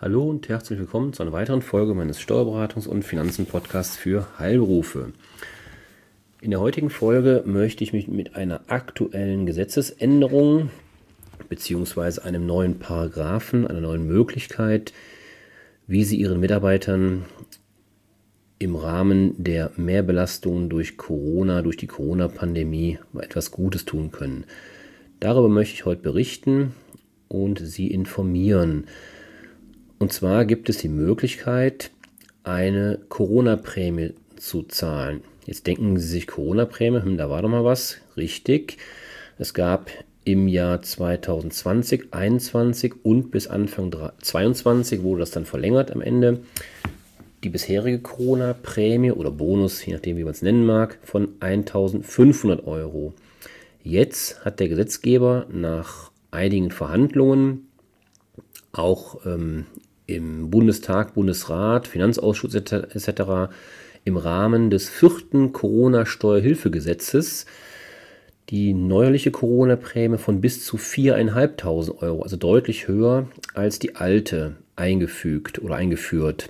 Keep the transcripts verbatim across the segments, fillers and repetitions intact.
Hallo und herzlich willkommen zu einer weiteren Folge meines Steuerberatungs- und Finanzen-Podcasts für Heilberufe. In der heutigen Folge möchte ich mich mit einer aktuellen Gesetzesänderung bzw. einem neuen Paragraphen, einer neuen Möglichkeit, wie Sie Ihren Mitarbeitern im Rahmen der Mehrbelastung durch Corona, durch die Corona-Pandemie etwas Gutes tun können. Darüber möchte ich heute berichten und Sie informieren. Und zwar gibt es die Möglichkeit, eine Corona-Prämie zu zahlen. Jetzt denken Sie sich, Corona-Prämie, hm, da war doch mal was. Richtig. Es gab im Jahr zwanzig zwanzig, einundzwanzig und bis Anfang zweiundzwanzig wurde das dann verlängert am Ende. Die bisherige Corona-Prämie oder Bonus, je nachdem wie man es nennen mag, von eintausendfünfhundert Euro. Jetzt hat der Gesetzgeber nach einigen Verhandlungen auch ähm, im Bundestag, Bundesrat, Finanzausschuss et cetera im Rahmen des vierten Corona-Steuerhilfegesetzes die neuerliche Corona-Prämie von bis zu viertausendfünfhundert Euro, also deutlich höher als die alte, eingefügt oder eingeführt.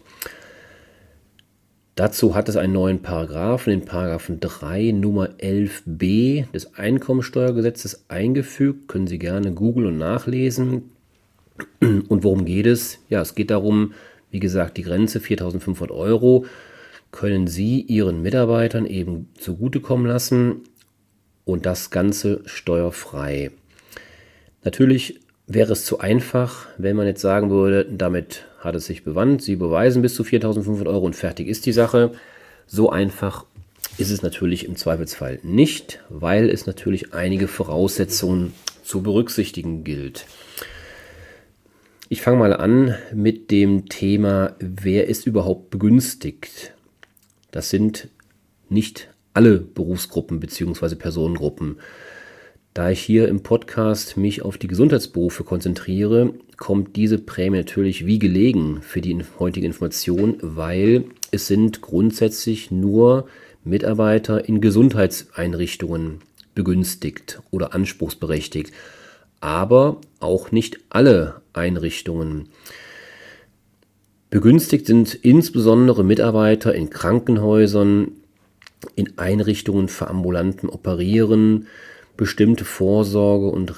Dazu hat es einen neuen Paragraphen, den Paragraphen drei Nummer elf b des Einkommensteuergesetzes eingefügt. Können Sie gerne googeln und nachlesen. Und worum geht es? Ja, es geht darum, wie gesagt, die Grenze viertausendfünfhundert Euro können Sie Ihren Mitarbeitern eben zugutekommen lassen und das Ganze steuerfrei. Natürlich wäre es zu einfach, wenn man jetzt sagen würde, damit hat es sich bewandt, Sie beweisen bis zu viertausendfünfhundert Euro und fertig ist die Sache. So einfach ist es natürlich im Zweifelsfall nicht, weil es natürlich einige Voraussetzungen zu berücksichtigen gilt. Ich fange mal an mit dem Thema, wer ist überhaupt begünstigt? Das sind nicht alle Berufsgruppen bzw. Personengruppen. Da ich hier im Podcast mich auf die Gesundheitsberufe konzentriere, kommt diese Prämie natürlich wie gelegen für die heutige Information, weil es sind grundsätzlich nur Mitarbeiter in Gesundheitseinrichtungen begünstigt oder anspruchsberechtigt, aber auch nicht alle Einrichtungen. Begünstigt sind insbesondere Mitarbeiter in Krankenhäusern, in Einrichtungen für ambulanten Operieren, bestimmte Vorsorge- und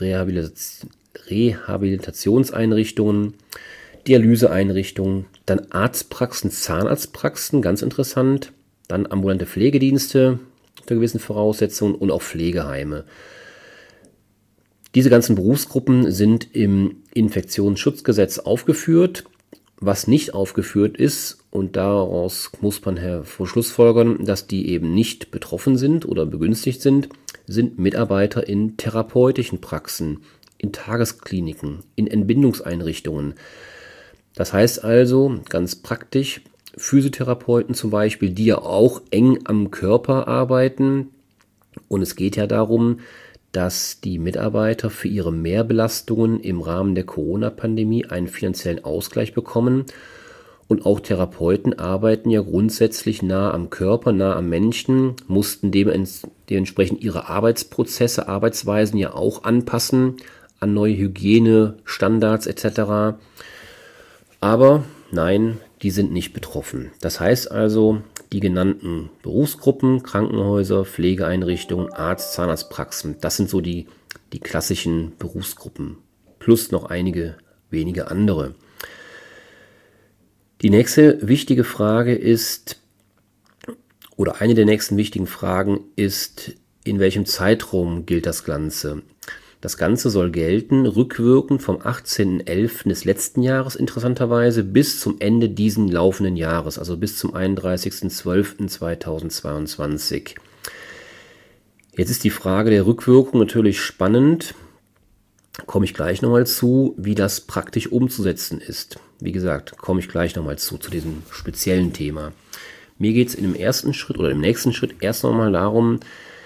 Rehabilitationseinrichtungen, Dialyseeinrichtungen, dann Arztpraxen, Zahnarztpraxen, ganz interessant, dann ambulante Pflegedienste unter gewissen Voraussetzungen und auch Pflegeheime. Diese ganzen Berufsgruppen sind im Infektionsschutzgesetz aufgeführt. Was nicht aufgeführt ist, und daraus muss man schlussfolgern, dass die eben nicht betroffen sind oder begünstigt sind, sind Mitarbeiter in therapeutischen Praxen, in Tageskliniken, in Entbindungseinrichtungen. Das heißt also, ganz praktisch, Physiotherapeuten zum Beispiel, die ja auch eng am Körper arbeiten. Und es geht ja darum, dass die Mitarbeiter für ihre Mehrbelastungen im Rahmen der Corona-Pandemie einen finanziellen Ausgleich bekommen. Und auch Therapeuten arbeiten ja grundsätzlich nah am Körper, nah am Menschen, mussten dementsprechend ihre Arbeitsprozesse, Arbeitsweisen ja auch anpassen an neue Hygienestandards et cetera. Aber nein, die sind nicht betroffen. Das heißt also, die genannten Berufsgruppen, Krankenhäuser, Pflegeeinrichtungen, Arzt-, Zahnarztpraxen, das sind so die, die klassischen Berufsgruppen, plus noch einige wenige andere. Die nächste wichtige Frage ist, oder eine der nächsten wichtigen Fragen ist, in welchem Zeitraum gilt das Ganze? Das Ganze soll gelten, rückwirkend vom achtzehnten elften des letzten Jahres interessanterweise bis zum Ende diesen laufenden Jahres, also bis zum einunddreißigsten zwölften zweitausendzweiundzwanzig. Jetzt ist die Frage der Rückwirkung natürlich spannend. Komme ich gleich nochmal zu, wie das praktisch umzusetzen ist. Wie gesagt, komme ich gleich nochmal zu, zu diesem speziellen Thema. Mir geht es in dem ersten Schritt oder im nächsten Schritt erst nochmal darum,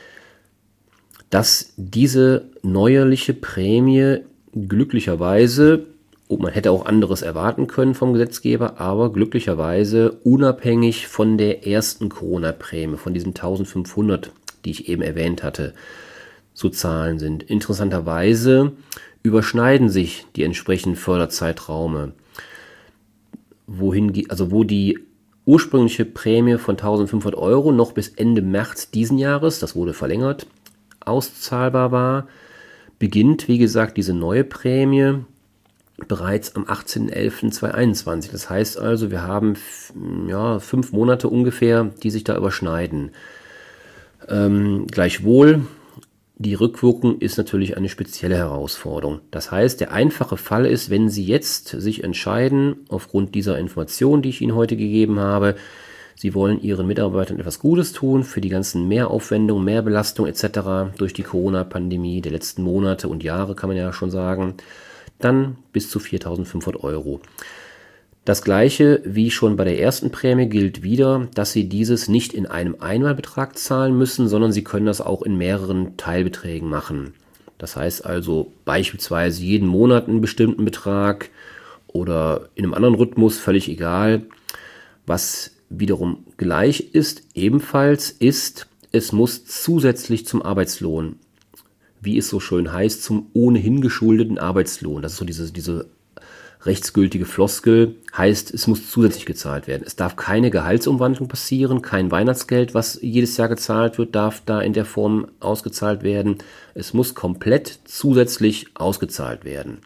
dass diese neuerliche Prämie glücklicherweise, und man hätte auch anderes erwarten können vom Gesetzgeber, aber glücklicherweise unabhängig von der ersten Corona-Prämie, von diesen eintausendfünfhundert, die ich eben erwähnt hatte, zu zahlen sind. Interessanterweise überschneiden sich die entsprechenden Förderzeitraume. wohin, also wo die ursprüngliche Prämie von eintausendfünfhundert Euro noch bis Ende März diesen Jahres, das wurde verlängert, auszahlbar war, beginnt, wie gesagt, diese neue Prämie bereits am achtzehnten elften zweitausendeinundzwanzig. Das heißt also, wir haben ja, fünf Monate ungefähr, die sich da überschneiden. Ähm, gleichwohl, die Rückwirkung ist natürlich eine spezielle Herausforderung. Das heißt, der einfache Fall ist, wenn Sie jetzt sich entscheiden, aufgrund dieser Information, die ich Ihnen heute gegeben habe, Sie wollen Ihren Mitarbeitern etwas Gutes tun für die ganzen Mehraufwendungen, Mehrbelastung et cetera durch die Corona-Pandemie der letzten Monate und Jahre, kann man ja schon sagen, dann bis zu viertausendfünfhundert Euro. Das gleiche wie schon bei der ersten Prämie gilt wieder, dass Sie dieses nicht in einem Einmalbetrag zahlen müssen, sondern Sie können das auch in mehreren Teilbeträgen machen. Das heißt also beispielsweise jeden Monat einen bestimmten Betrag oder in einem anderen Rhythmus, völlig egal. Was wiederum gleich ist, ebenfalls ist, es muss zusätzlich zum Arbeitslohn, wie es so schön heißt, zum ohnehin geschuldeten Arbeitslohn. Das ist so diese, diese rechtsgültige Floskel, heißt, es muss zusätzlich gezahlt werden. Es darf keine Gehaltsumwandlung passieren, kein Weihnachtsgeld, was jedes Jahr gezahlt wird, darf da in der Form ausgezahlt werden. Es muss komplett zusätzlich ausgezahlt werden.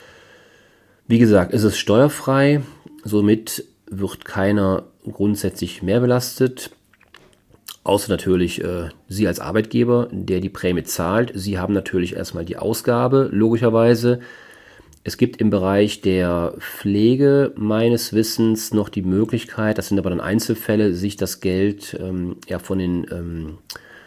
Wie gesagt, es ist steuerfrei, somit wird keiner grundsätzlich mehr belastet. Außer natürlich äh, Sie als Arbeitgeber, der die Prämie zahlt. Sie haben natürlich erstmal die Ausgabe, logischerweise. Es gibt im Bereich der Pflege meines Wissens noch die Möglichkeit, das sind aber dann Einzelfälle, sich das Geld ähm, ja, von den, ähm,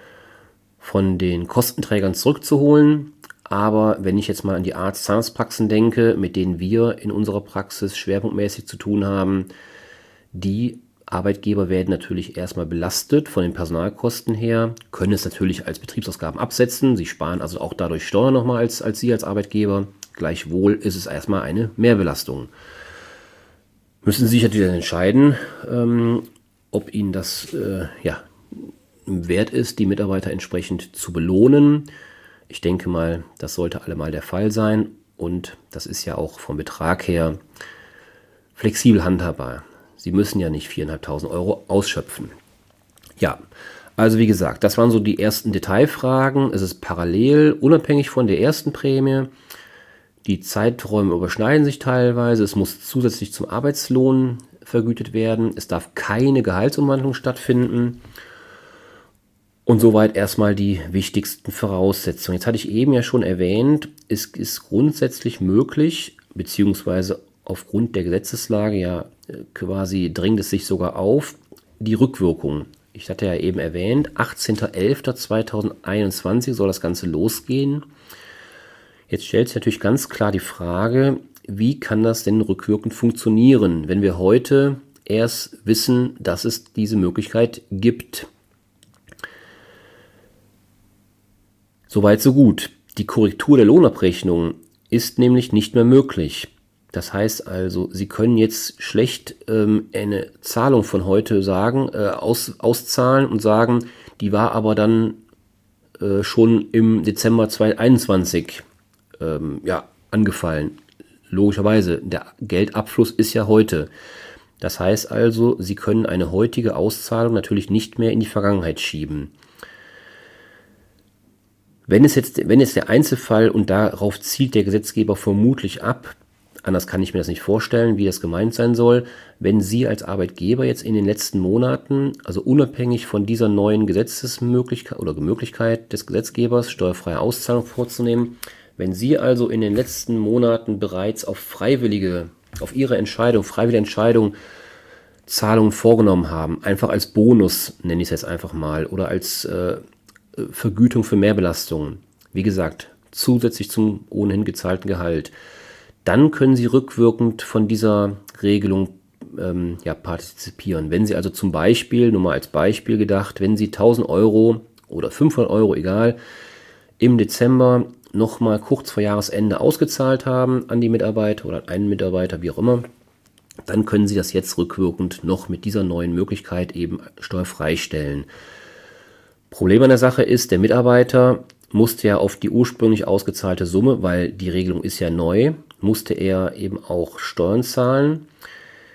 von den Kostenträgern zurückzuholen. Aber wenn ich jetzt mal an die Arzt-Zahnarztpraxen denke, mit denen wir in unserer Praxis schwerpunktmäßig zu tun haben, die Arbeitgeber werden natürlich erstmal belastet von den Personalkosten her, können es natürlich als Betriebsausgaben absetzen. Sie sparen also auch dadurch Steuern nochmal als, als Sie als Arbeitgeber. Gleichwohl ist es erstmal eine Mehrbelastung. Müssen Sie sich natürlich dann entscheiden, ähm, ob Ihnen das äh, ja, wert ist, die Mitarbeiter entsprechend zu belohnen. Ich denke mal, das sollte allemal der Fall sein und das ist ja auch vom Betrag her flexibel handhabbar. Sie müssen ja nicht viertausendfünfhundert Euro ausschöpfen. Ja, also wie gesagt, das waren so die ersten Detailfragen. Es ist parallel, unabhängig von der ersten Prämie. Die Zeiträume überschneiden sich teilweise. Es muss zusätzlich zum Arbeitslohn vergütet werden. Es darf keine Gehaltsumwandlung stattfinden. Und soweit erstmal die wichtigsten Voraussetzungen. Jetzt hatte ich eben ja schon erwähnt, es ist grundsätzlich möglich, beziehungsweise aufgrund der Gesetzeslage ja quasi drängt es sich sogar auf, die Rückwirkung. Ich hatte ja eben erwähnt, achtzehnten elften zweitausendeinundzwanzig soll das Ganze losgehen. Jetzt stellt sich natürlich ganz klar die Frage, wie kann das denn rückwirkend funktionieren, wenn wir heute erst wissen, dass es diese Möglichkeit gibt. Soweit so gut. Die Korrektur der Lohnabrechnung ist nämlich nicht mehr möglich. Das heißt also, Sie können jetzt schlecht ähm, eine Zahlung von heute sagen, äh, aus, auszahlen und sagen, die war aber dann äh, schon im Dezember zweitausendeinundzwanzig ähm, ja, angefallen. Logischerweise, der Geldabfluss ist ja heute. Das heißt also, Sie können eine heutige Auszahlung natürlich nicht mehr in die Vergangenheit schieben. Wenn es jetzt, wenn jetzt der Einzelfall, und darauf zielt der Gesetzgeber vermutlich ab, anders kann ich mir das nicht vorstellen, wie das gemeint sein soll, wenn Sie als Arbeitgeber jetzt in den letzten Monaten, also unabhängig von dieser neuen Gesetzesmöglichkeit oder Möglichkeit des Gesetzgebers, steuerfreie Auszahlung vorzunehmen, wenn Sie also in den letzten Monaten bereits auf freiwillige, auf Ihre Entscheidung, freiwillige Entscheidung Zahlungen vorgenommen haben, einfach als Bonus, nenne ich es jetzt einfach mal, oder als äh, Vergütung für Mehrbelastungen, wie gesagt, zusätzlich zum ohnehin gezahlten Gehalt, dann können Sie rückwirkend von dieser Regelung ähm, ja, partizipieren. Wenn Sie also zum Beispiel, nur mal als Beispiel gedacht, wenn Sie tausend Euro oder fünfhundert Euro, egal, im Dezember nochmal kurz vor Jahresende ausgezahlt haben an die Mitarbeiter oder an einen Mitarbeiter, wie auch immer, dann können Sie das jetzt rückwirkend noch mit dieser neuen Möglichkeit eben steuerfrei stellen. Problem an der Sache ist, der Mitarbeiter musste ja auf die ursprünglich ausgezahlte Summe, weil die Regelung ist ja neu, musste er eben auch Steuern zahlen.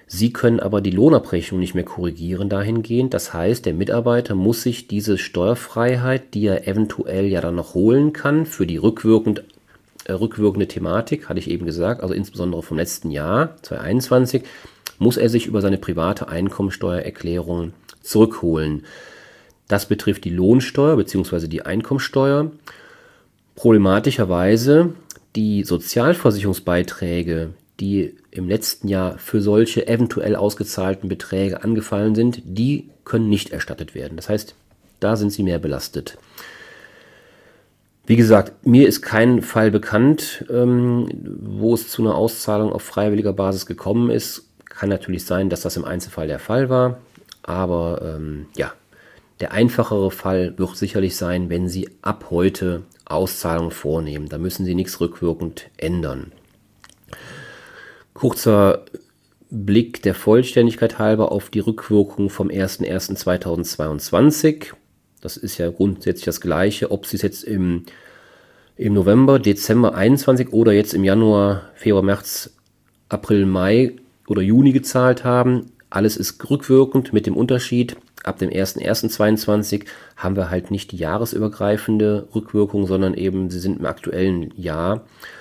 Sie können aber die Lohnabrechnung nicht mehr korrigieren dahingehend. Das heißt, der Mitarbeiter muss sich diese Steuerfreiheit, die er eventuell ja dann noch holen kann, für die rückwirkend, äh, rückwirkende Thematik, hatte ich eben gesagt, also insbesondere vom letzten Jahr, zwanzig einundzwanzig, muss er sich über seine private Einkommensteuererklärung zurückholen. Das betrifft die Lohnsteuer bzw. die Einkommensteuer. Problematischerweise die Sozialversicherungsbeiträge, die im letzten Jahr für solche eventuell ausgezahlten Beträge angefallen sind, die können nicht erstattet werden. Das heißt, da sind sie mehr belastet. Wie gesagt, mir ist kein Fall bekannt, ähm, wo es zu einer Auszahlung auf freiwilliger Basis gekommen ist. Kann natürlich sein, dass das im Einzelfall der Fall war, aber ähm, ja, der einfachere Fall wird sicherlich sein, wenn Sie ab heute Auszahlungen vornehmen. Da müssen Sie nichts rückwirkend ändern. Kurzer Blick der Vollständigkeit halber auf die Rückwirkung vom erster erster zweitausendzweiundzwanzig. Das ist ja grundsätzlich das Gleiche, ob Sie es jetzt im, im November, Dezember einundzwanzig oder jetzt im Januar, Februar, März, April, Mai oder Juni gezahlt haben. Alles ist rückwirkend mit dem Unterschied. Ab dem erster erster zweiundzwanzig haben wir halt nicht die jahresübergreifende Rückwirkung, sondern eben sie sind im aktuellen Jahr.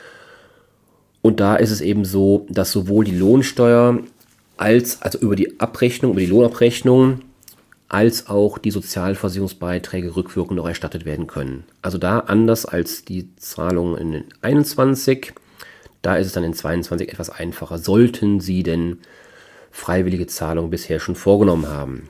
Und da ist es eben so, dass sowohl die Lohnsteuer als, also über die Abrechnung, über die Lohnabrechnung, als auch die Sozialversicherungsbeiträge rückwirkend noch erstattet werden können. Also da anders als die Zahlungen in den einundzwanzig, da ist es dann in zweiundzwanzig etwas einfacher, sollten Sie denn freiwillige Zahlungen bisher schon vorgenommen haben.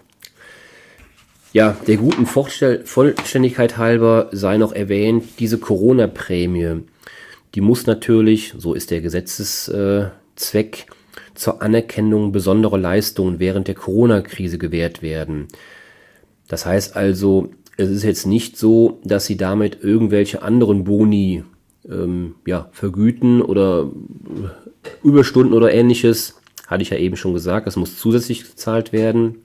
Ja, der guten Vollständigkeit halber sei noch erwähnt, diese Corona-Prämie, die muss natürlich, so ist der Gesetzeszweck, zur Anerkennung besonderer Leistungen während der Corona-Krise gewährt werden. Das heißt also, es ist jetzt nicht so, dass Sie damit irgendwelche anderen Boni ähm, ja, vergüten oder Überstunden oder ähnliches. Hatte ich ja eben schon gesagt, das muss zusätzlich gezahlt werden.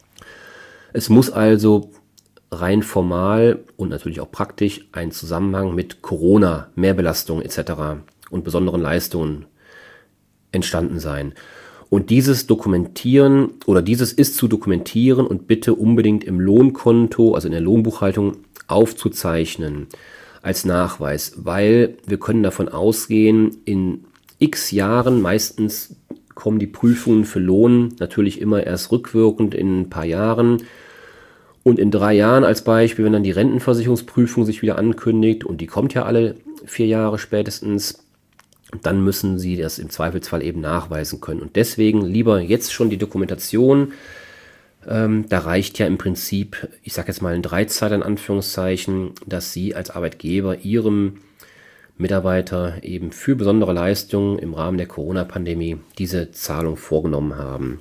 Es muss also rein formal und natürlich auch praktisch ein Zusammenhang mit Corona, Mehrbelastung et cetera und besonderen Leistungen entstanden sein. Und dieses dokumentieren oder dieses ist zu dokumentieren und bitte unbedingt im Lohnkonto, also in der Lohnbuchhaltung aufzuzeichnen als Nachweis, weil wir können davon ausgehen, in x Jahren, meistens kommen die Prüfungen für Lohn natürlich immer erst rückwirkend in ein paar Jahren. Und in drei Jahren als Beispiel, wenn dann die Rentenversicherungsprüfung sich wieder ankündigt, und die kommt ja alle vier Jahre spätestens, dann müssen Sie das im Zweifelsfall eben nachweisen können. Und deswegen lieber jetzt schon die Dokumentation. Ähm, da reicht ja im Prinzip, ich sage jetzt mal ein Dreizeiler in Anführungszeichen, dass Sie als Arbeitgeber Ihrem Mitarbeiter eben für besondere Leistungen im Rahmen der Corona-Pandemie diese Zahlung vorgenommen haben.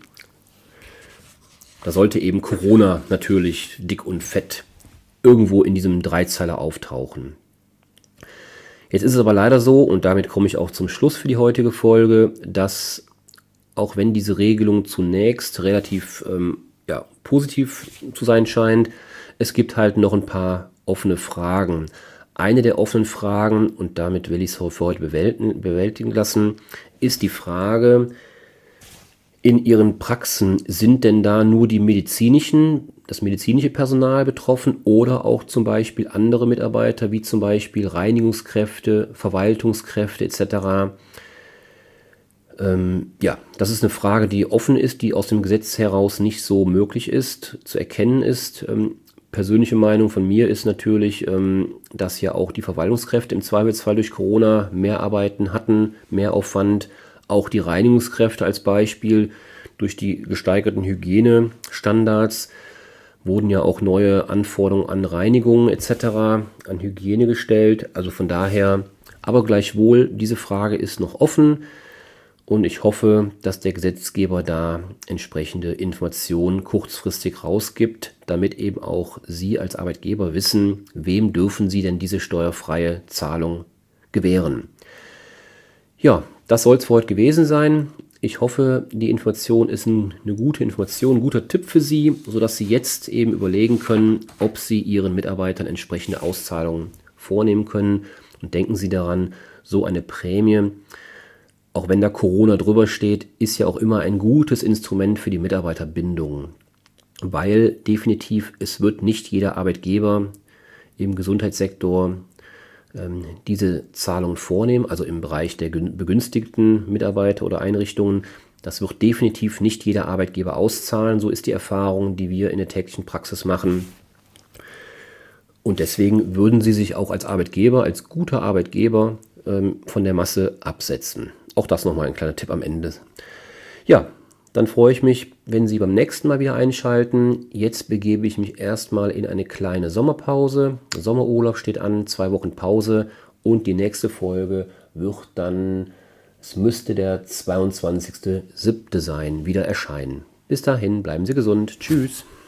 Da sollte eben Corona natürlich dick und fett irgendwo in diesem Dreizeiler auftauchen. Jetzt ist es aber leider so, und damit komme ich auch zum Schluss für die heutige Folge, dass auch wenn diese Regelung zunächst relativ ähm, ja, positiv zu sein scheint, es gibt halt noch ein paar offene Fragen. Eine der offenen Fragen, und damit will ich es für heute bewältigen lassen, ist die Frage: In Ihren Praxen sind denn da nur die medizinischen, das medizinische Personal betroffen oder auch zum Beispiel andere Mitarbeiter, wie zum Beispiel Reinigungskräfte, Verwaltungskräfte et cetera? Ähm, ja, das ist eine Frage, die offen ist, die aus dem Gesetz heraus nicht so möglich ist, zu erkennen ist. Ähm, persönliche Meinung von mir ist natürlich, ähm, dass ja auch die Verwaltungskräfte im Zweifelsfall durch Corona mehr Arbeiten hatten, mehr Aufwand. Auch die Reinigungskräfte als Beispiel, durch die gesteigerten Hygienestandards wurden ja auch neue Anforderungen an Reinigung et cetera, an Hygiene gestellt. Also von daher, aber gleichwohl, diese Frage ist noch offen und ich hoffe, dass der Gesetzgeber da entsprechende Informationen kurzfristig rausgibt, damit eben auch Sie als Arbeitgeber wissen, wem dürfen Sie denn diese steuerfreie Zahlung gewähren. Ja, das soll es für heute gewesen sein. Ich hoffe, die Information ist ein, eine gute Information, ein guter Tipp für Sie, sodass Sie jetzt eben überlegen können, ob Sie Ihren Mitarbeitern entsprechende Auszahlungen vornehmen können. Und denken Sie daran, so eine Prämie auch wenn da Corona drüber steht, ist ja auch immer ein gutes Instrument für die Mitarbeiterbindung. Weil definitiv, es wird nicht jeder Arbeitgeber im Gesundheitssektor ähm, diese Zahlung vornehmen, also im Bereich der begünstigten Mitarbeiter oder Einrichtungen. Das wird definitiv nicht jeder Arbeitgeber auszahlen. So ist die Erfahrung, die wir in der täglichen Praxis machen. Und deswegen würden Sie sich auch als Arbeitgeber, als guter Arbeitgeber ähm, von der Masse absetzen. Auch das nochmal ein kleiner Tipp am Ende. Ja, dann freue ich mich, wenn Sie beim nächsten Mal wieder einschalten. Jetzt begebe ich mich erstmal in eine kleine Sommerpause. Sommerurlaub steht an, zwei Wochen Pause und die nächste Folge wird dann, es müsste der zweiundzwanzigster siebte sein, wieder erscheinen. Bis dahin, bleiben Sie gesund. Tschüss.